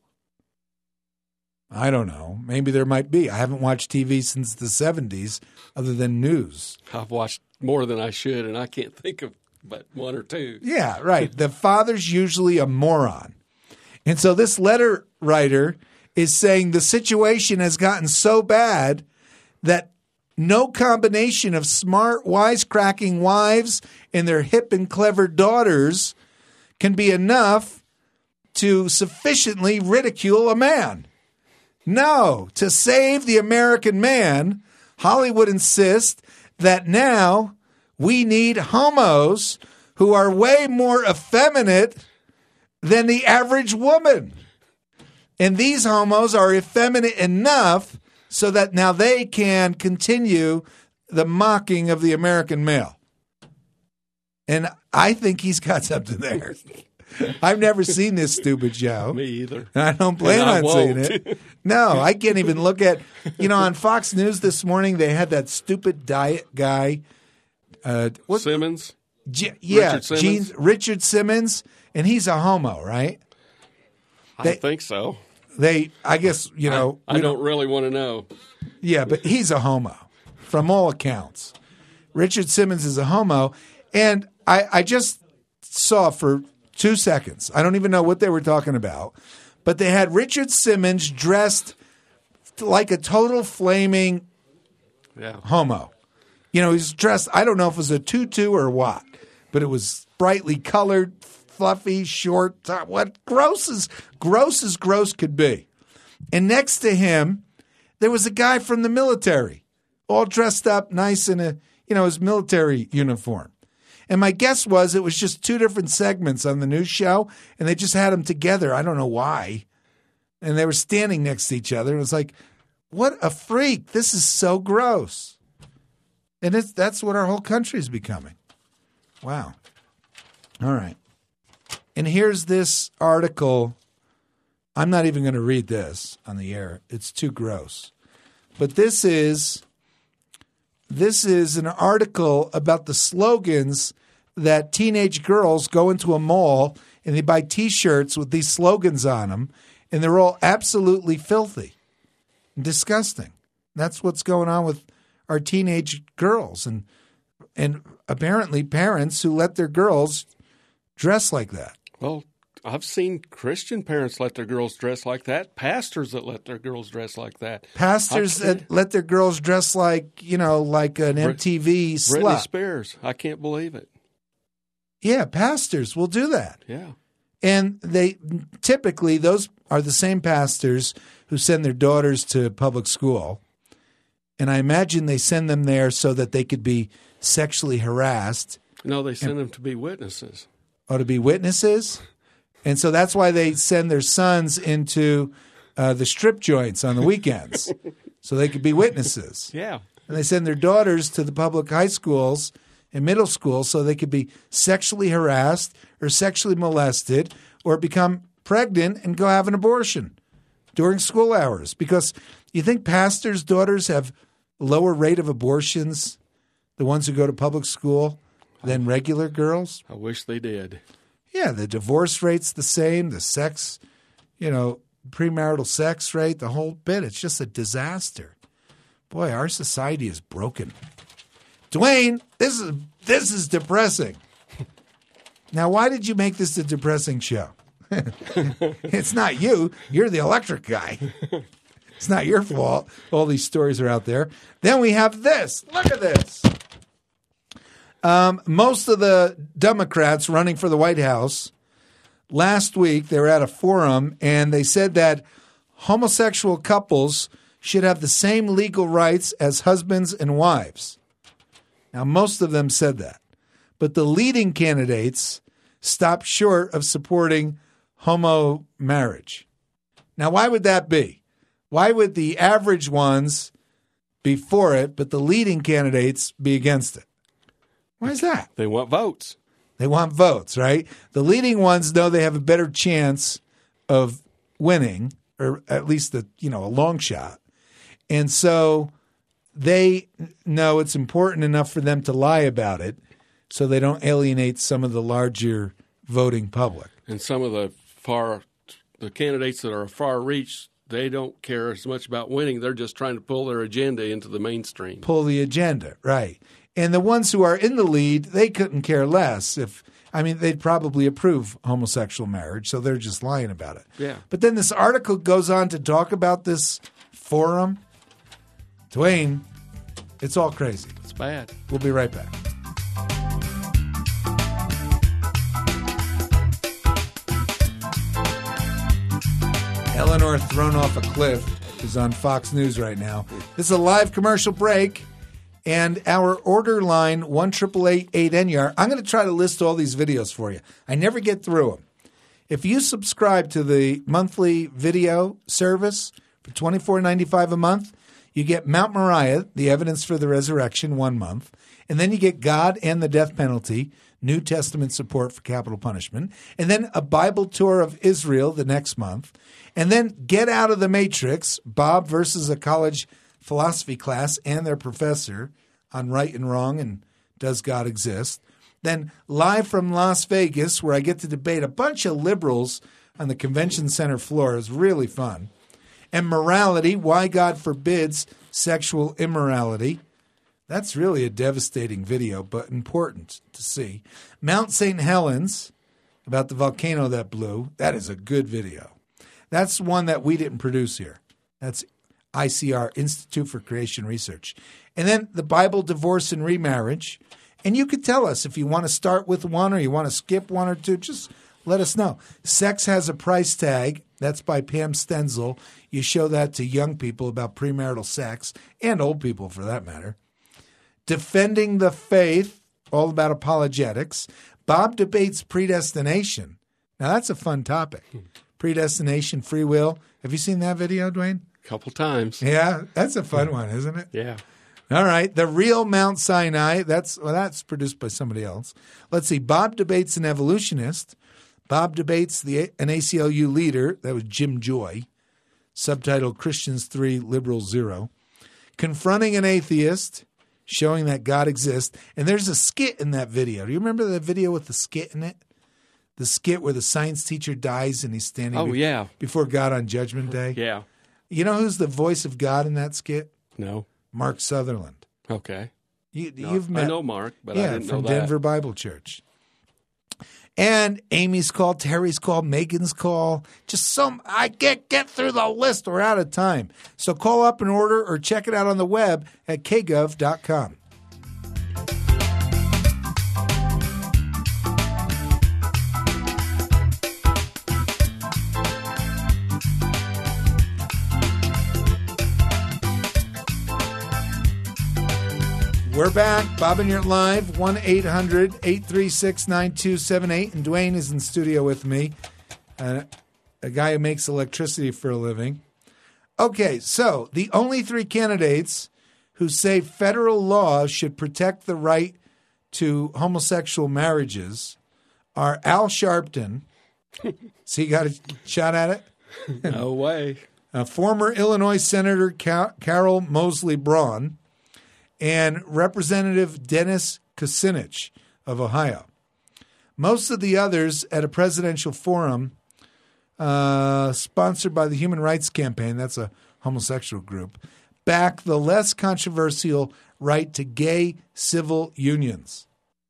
I don't know. Maybe there might be. I haven't watched TV since the 70s other than news. I've watched more than I should, and I can't think of but 1 or 2. Yeah, right. The father's usually a moron. And so this letter writer is saying the situation has gotten so bad that no combination of smart, wisecracking wives and their hip and clever daughters can be enough to sufficiently ridicule a man. No, to save the American man, Hollywood insists that now we need homos who are way more effeminate than the average woman. And these homos are effeminate enough so that now they can continue the mocking of the American male. And I think he's got something there. I've never seen this stupid show. Me either. And I don't plan on seeing it. No, I can't even look at, on Fox News this morning, they had that stupid diet guy. Simmons? Richard Simmons. Richard Simmons, and he's a homo, right? I think so. I guess, I don't really want to know. Yeah, but he's a homo from all accounts. Richard Simmons is a homo. And I just saw for 2 seconds, I don't even know what they were talking about, but they had Richard Simmons dressed like a total flaming homo. He's dressed, I don't know if it was a tutu or what, but it was brightly colored, fluffy, short top. What gross as gross could be. And next to him, there was a guy from the military, all dressed up nice in his military uniform. And my guess was it was just two different segments on the news show, and they just had them together. I don't know why. And they were standing next to each other. It was like, what a freak. This is so gross. And that's what our whole country is becoming. Wow. All right. And here's this article. I'm not even going to read this on the air. It's too gross. But this is an article about the slogans that teenage girls go into a mall and they buy T-shirts with these slogans on them, and they're all absolutely filthy and disgusting. That's what's going on with our teenage girls and apparently parents who let their girls dress like that. Well, I've seen Christian parents let their girls dress like that. Pastors that let their girls dress like that. Pastors that let their girls dress like an MTV slut. Britney Spears. I can't believe it. Yeah, pastors will do that. Yeah. And typically those are the same pastors who send their daughters to public school. And I imagine they send them there so that they could be sexually harassed. No, they send them to be witnesses. Oh, to be witnesses? And so that's why they send their sons into the strip joints on the weekends so they could be witnesses. Yeah. And they send their daughters to the public high schools and middle schools so they could be sexually harassed or sexually molested or become pregnant and go have an abortion during school hours. Because you think pastors' daughters have a lower rate of abortions, the ones who go to public school, than regular girls? I wish they did. Yeah, the divorce rate's the same, the sex, premarital sex rate, the whole bit. It's just a disaster. Boy, our society is broken. Dwayne, this is depressing. Now, why did you make this a depressing show? It's not you. You're the electric guy. It's not your fault. All these stories are out there. Then we have this. Look at this. Most of the Democrats running for the White House last week, they were at a forum, and they said that homosexual couples should have the same legal rights as husbands and wives. Now, most of them said that. But the leading candidates stopped short of supporting homo marriage. Now, why would that be? Why would the average ones be for it, but the leading candidates be against it? Why is that? They want votes. They want votes, right? The leading ones know they have a better chance of winning, or at least a long shot. And so they know it's important enough for them to lie about it so they don't alienate some of the larger voting public. And some of the candidates that are far reach, they don't care as much about winning. They're just trying to pull their agenda into the mainstream. Pull the agenda, right. And the ones who are in the lead, they couldn't care less. They'd probably approve homosexual marriage, so they're just lying about it. Yeah. But then this article goes on to talk about this forum. Dwayne, it's all crazy. It's bad. We'll be right back. Eleanor thrown off a cliff is on Fox News right now. This is a live commercial break. And our order line, 1-888-8NYAR. I'm going to try to list all these videos for you. I never get through them. If you subscribe to the monthly video service for $24.95 a month, you get Mount Moriah, the evidence for the resurrection, 1 month. And then you get God and the Death Penalty, New Testament support for capital punishment. And then a Bible tour of Israel the next month. And then Get Out of the Matrix, Bob versus a college philosophy class and their professor on right and wrong and does God exist. Then Live from Las Vegas, where I get to debate a bunch of liberals on the convention center floor. It's really fun. And Morality, Why God Forbids Sexual Immorality. That's really a devastating video, but important to see. Mount St. Helens, about the volcano that blew. That is a good video. That's one that we didn't produce here. That's ICR, Institute for Creation Research. And then the Bible, Divorce, and Remarriage. And you could tell us if you want to start with one or you want to skip one or two. Just let us know. Sex Has a Price Tag. That's by Pam Stenzel. You show that to young people about premarital sex, and old people for that matter. Defending the Faith, all about apologetics. Bob debates predestination. Now, that's a fun topic. Predestination, free will. Have you seen that video, Dwayne? A couple times. Yeah, that's a fun one, isn't it? Yeah. All right. The Real Mount Sinai. That's produced by somebody else. Let's see. Bob debates an evolutionist. Bob debates an ACLU leader. That was Jim Joy. Subtitled Christians 3, Liberals 0. Confronting an atheist. Showing that God exists. And there's a skit in that video. Do you remember the video with the skit in it? The skit where the science teacher dies and he's standing before God on Judgment Day? Yeah. You know who's the voice of God in that skit? No. Mark Sutherland. Okay. You've met, I know Mark, but I didn't know from that. Denver Bible Church. And Amy's call, Terry's call, Megan's call. I can't get through the list. We're out of time. So call up and order or check it out on the web at kgov.com. We're back. Bob and You're live, 1-800-836-9278. And Dwayne is in studio with me, a guy who makes electricity for a living. Okay, so the only three candidates who say federal law should protect the right to homosexual marriages are Al Sharpton. See, you got a shot at it? No way. Former Illinois Senator Carol Mosley Braun, and Representative Dennis Kucinich of Ohio. Most of the others at a presidential forum sponsored by the Human Rights Campaign, that's a homosexual group, back the less controversial right to gay civil unions.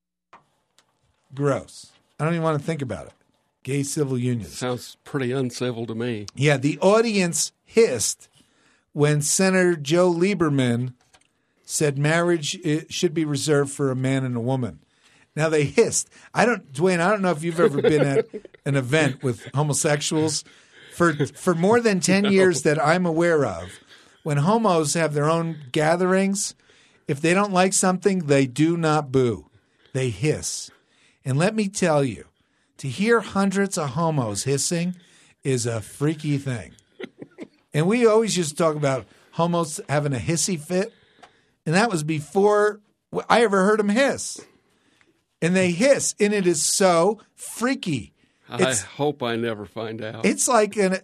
Gross. I don't even want to think about it. Gay civil unions. Sounds pretty uncivil to me. Yeah, the audience hissed when Senator Joe Lieberman said marriage should be reserved for a man and a woman. Now they hissed. Dwayne, I don't know if you've ever been at an event with homosexuals. For more than 10 years that I'm aware of, when homos have their own gatherings, if they don't like something, they do not boo. They hiss. And let me tell you, to hear hundreds of homos hissing is a freaky thing. And we always used to talk about homos having a hissy fit. And that was before I ever heard them hiss. And they hiss, and it is so freaky. I hope I never find out. It's like a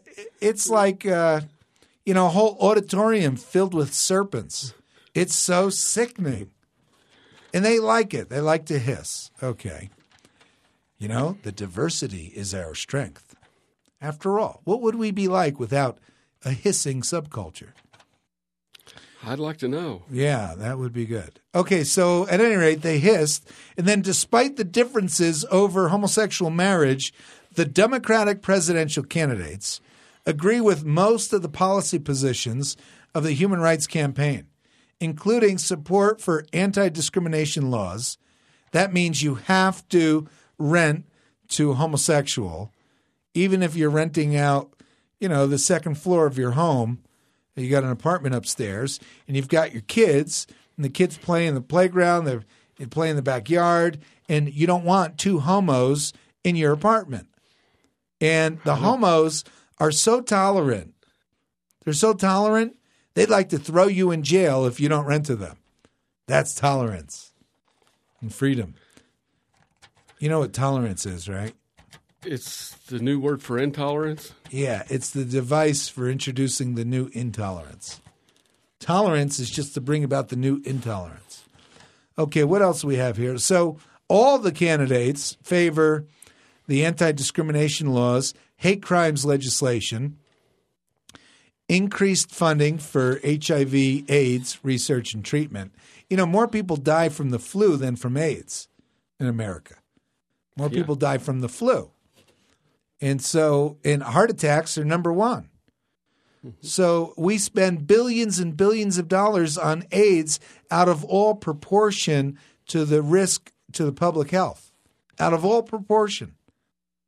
whole auditorium filled with serpents. It's so sickening. And they like it. They like to hiss. Okay. The diversity is our strength. After all, what would we be like without a hissing subculture? I'd like to know. Yeah, that would be good. Okay, so at any rate, they hissed. And then despite the differences over homosexual marriage, the Democratic presidential candidates agree with most of the policy positions of the Human Rights Campaign, including support for anti-discrimination laws. That means you have to rent to a homosexual, even if you're renting out, the second floor of your home. You got an apartment upstairs, and you've got your kids, and the kids play in the playground, they play in the backyard, and you don't want two homos in your apartment. And the homos are so tolerant. They're so tolerant, they'd like to throw you in jail if you don't rent to them. That's tolerance and freedom. You know what tolerance is, right? It's the new word for intolerance? Yeah, it's the device for introducing the new intolerance. Tolerance is just to bring about the new intolerance. Okay, what else do we have here? So all the candidates favor the anti-discrimination laws, hate crimes legislation, increased funding for HIV, AIDS research and treatment. More people die from the flu than from AIDS in America. More people die from the flu. And heart attacks are number one. So we spend billions and billions of dollars on AIDS out of all proportion to the risk to the public health. Out of all proportion.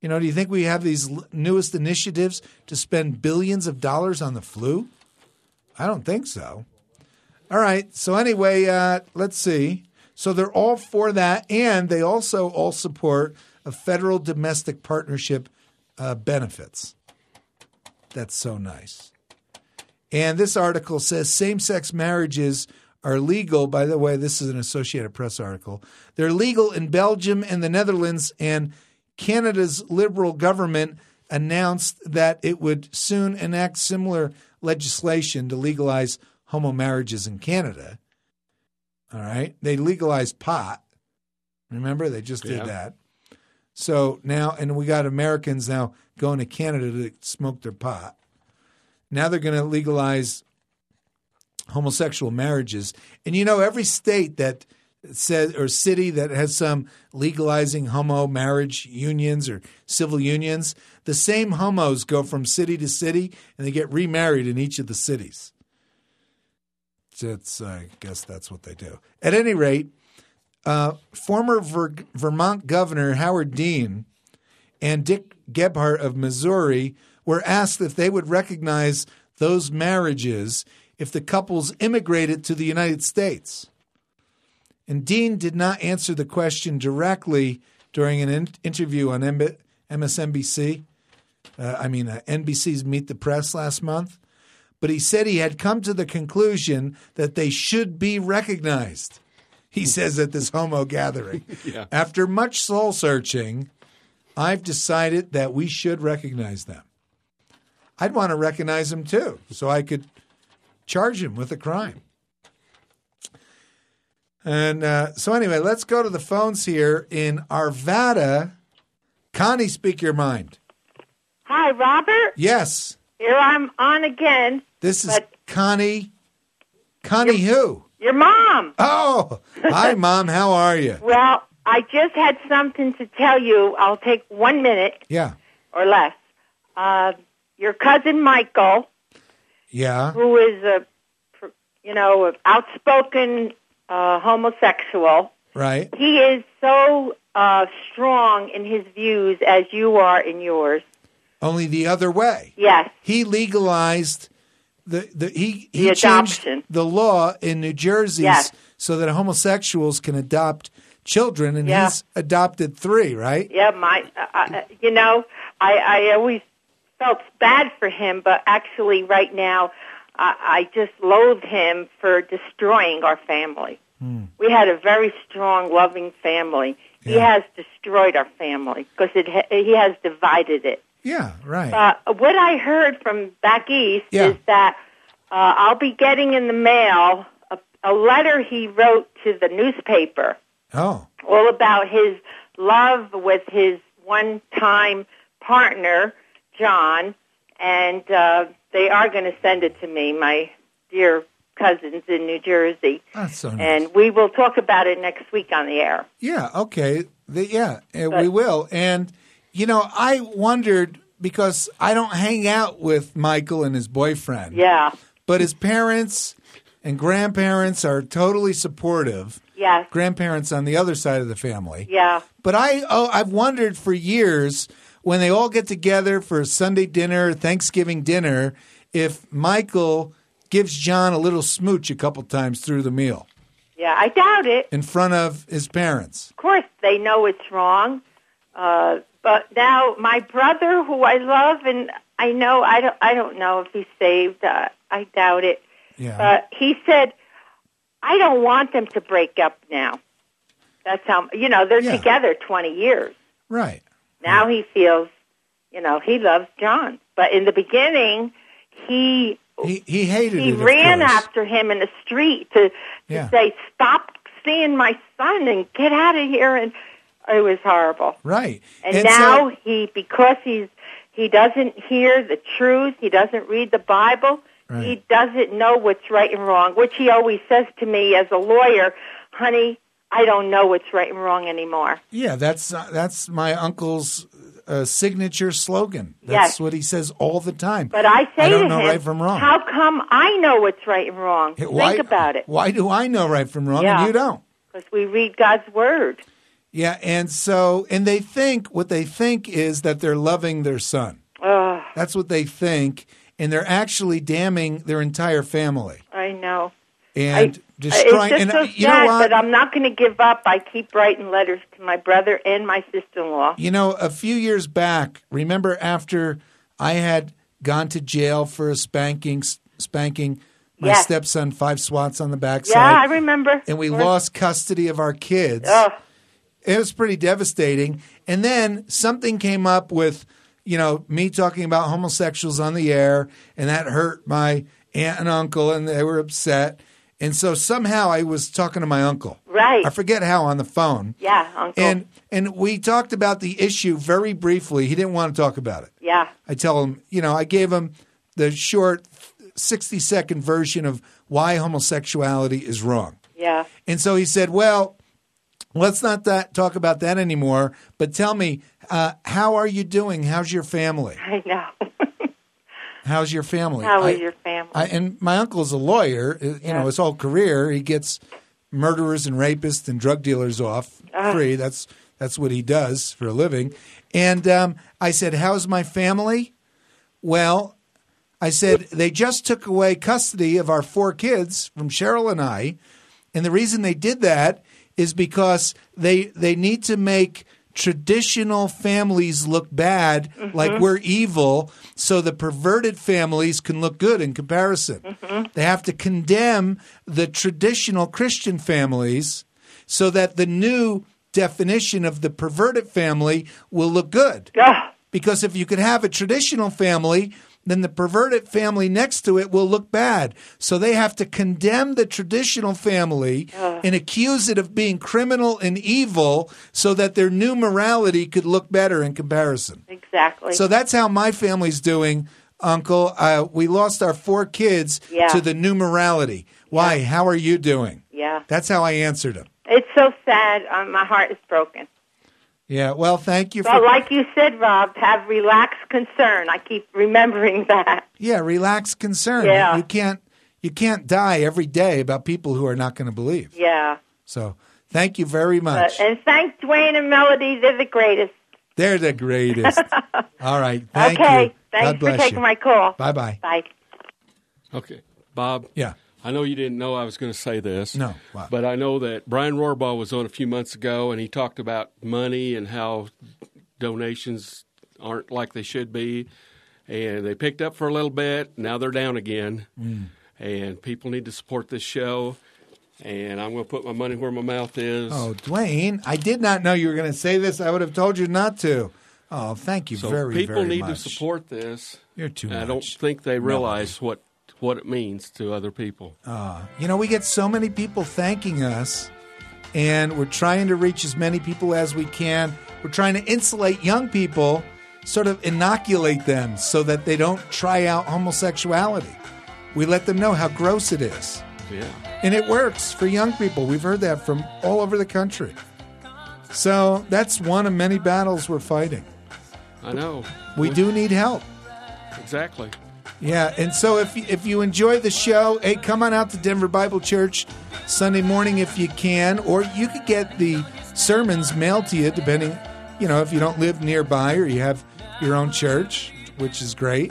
Do you think we have these newest initiatives to spend billions of dollars on the flu? I don't think so. All right. So anyway, let's see. So they're all for that, and they also all support a federal domestic partnership benefits. That's so nice. And this article says same-sex marriages are legal. By the way, this is an Associated Press article. They're legal in Belgium and the Netherlands, and Canada's Liberal government announced that it would soon enact similar legislation to legalize homo marriages in Canada. All right. They legalized pot. Remember? They just did that. So now, and we got Americans now going to Canada to smoke their pot. Now they're going to legalize homosexual marriages. And every state that says, or city that has some legalizing homo marriage unions or civil unions, the same homos go from city to city and they get remarried in each of the cities. I guess that's what they do. At any rate, former Vermont Governor Howard Dean and Dick Gephardt of Missouri were asked if they would recognize those marriages if the couples immigrated to the United States. And Dean did not answer the question directly during an interview on MSNBC. NBC's Meet the Press last month. But he said he had come to the conclusion that they should be recognized, he says at this homo gathering. Yeah. After much soul searching, I've decided that we should recognize them. I'd want to recognize them too, so I could charge him with a crime. And so anyway, let's go to the phones here in Arvada. Connie, speak your mind. Hi, Robert. Yes. Here I'm on again. This is Connie. Connie who? Your mom. Oh, hi, Mom. How are you? Well, I just had something to tell you. I'll take 1 minute. Yeah. Or less. Your cousin Michael. Yeah. Who is an outspoken homosexual. Right. He is so strong in his views as you are in yours. Only the other way. Yes. He legalized he changed adoption. the law in New Jersey so that homosexuals can adopt children, and he's adopted 3, right? Yeah, I always felt bad for him, but actually right now I just loathe him for destroying our family. We had a very strong, loving family. Yeah. He has destroyed our family because he has divided it. Yeah, right. What I heard from back east is that I'll be getting in the mail a letter he wrote to the newspaper. Oh. All about his love with his one-time partner, John, and they are going to send it to me, my dear cousins in New Jersey. That's so nice. And we will talk about it next week on the air. Yeah, okay. We will. And I wondered, because I don't hang out with Michael and his boyfriend. Yeah. But his parents and grandparents are totally supportive. Yes. Grandparents on the other side of the family. Yeah. But I've wondered for years, when they all get together for Sunday dinner, Thanksgiving dinner, if Michael gives John a little smooch a couple times through the meal. Yeah, I doubt it. In front of his parents. Of course, they know it's wrong. But now my brother, who I love, and I don't know if he's saved. I doubt it. Yeah. He said, I don't want them to break up now. That's how, they're together 20 years. Right. Now he feels, he loves John. But in the beginning, he hated it. He ran after him in the street to say, stop seeing my son and get out of here. And it was horrible. Right. And now because he doesn't hear the truth, he doesn't read the Bible, right. He doesn't know what's right and wrong, which he always says to me as a lawyer, honey, I don't know what's right and wrong anymore. Yeah, that's my uncle's signature slogan. That's what he says all the time. But I say to him, know right from wrong. How come I know what's right and wrong? Think about it. Why do I know right from wrong and you don't? Because we read God's Word. Yeah, and they think, what they think is that they're loving their son. That's what they think, and they're actually damning their entire family. I know. And destroying. It's just so you know sad, what? but I'm not going to give up. I keep writing letters to my brother and my sister-in-law. You know, a few years back, remember after I had gone to jail for a spanking my Yes. stepson 5 swats on the backside. Yeah, I remember. And we lost custody of our kids. Ugh. It was pretty devastating. And then something came up with, me talking about homosexuals on the air, and that hurt my aunt and uncle, and they were upset. And so somehow I was talking to my uncle. Right. I forget how, on the phone. Yeah, Uncle. And we talked about the issue very briefly. He didn't want to talk about it. Yeah. I tell him, I gave him the short 60-second version of why homosexuality is wrong. Yeah. And so he said, well, let's not talk about that anymore, but tell me, how are you doing? How's your family? I know. How's your family? How is your family? And my uncle's a lawyer. His whole career, he gets murderers and rapists and drug dealers off free. That's what he does for a living. And I said, how's my family? Well, I said, they just took away custody of our 4 kids from Cheryl and I. And the reason they did that is because they need to make traditional families look bad, like we're evil, so the perverted families can look good in comparison. They have to condemn the traditional Christian families so that the new definition of the perverted family will look good. Because if you could have a traditional family, then the perverted family next to it will look bad. So they have to condemn the traditional family and accuse it of being criminal and evil so that their new morality could look better in comparison. Exactly. So that's how my family's doing, Uncle. We lost our 4 kids to the new morality. Why? Yeah. How are you doing? Yeah. That's how I answered him. It's so sad. My heart is broken. Yeah, well, thank you for... But like you said, Rob, have relaxed concern. I keep remembering that. Yeah, relaxed concern. Yeah. You can't die every day about people who are not going to believe. Yeah. So, thank you very much. And thank Dwayne and Melody. They're the greatest. They're the greatest. All right, thank you. Okay, thanks God bless for taking you. my call. Bye-bye. Bye. Okay, Bob. Yeah. I know you didn't know I was going to say this. No. Wow. But I know that Brian Rohrbaugh was on a few months ago, and he talked about money and how donations aren't like they should be. And they picked up for a little bit. Now they're down again. And people need to support this show. And I'm going to put my money where my mouth is. Oh, Dwayne, I did not know you were going to say this. I would have told you not to. Oh, thank you very, very much. People need to support this. You're too much. I don't think they realize what it means to other people. We get so many people thanking us, and we're trying to reach as many people as we can. We're trying to insulate young people, sort of inoculate them so that they don't try out homosexuality. We let them know how gross it is. Yeah. And it works for young people. We've heard that from all over the country. So that's one of many battles we're fighting. I know. We do need help. Exactly. Yeah, and so if you enjoy the show, hey, come on out to Denver Bible Church Sunday morning if you can, or you could get the sermons mailed to you, depending, if you don't live nearby or you have your own church, which is great.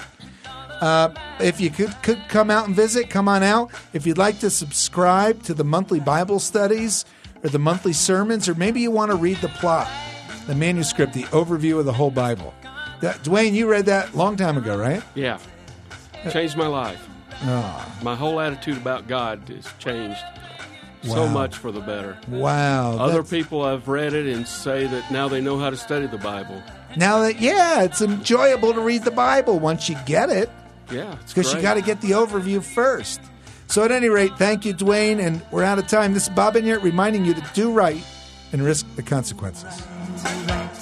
If you could come out and visit, come on out. If you'd like to subscribe to the monthly Bible studies or the monthly sermons, or maybe you want to read the plot, the manuscript, the overview of the whole Bible. Dwayne, you read that a long time ago, right? Yeah. Changed my life. My whole attitude about God has changed so much for the better. Wow. Other people have read it and say that now they know how to study the Bible. Now that, it's enjoyable to read the Bible once you get it. Yeah, it's because you got to get the overview first. So at any rate, thank you, Dwayne, and we're out of time. This is Bob Enyart reminding you to do right and risk the consequences.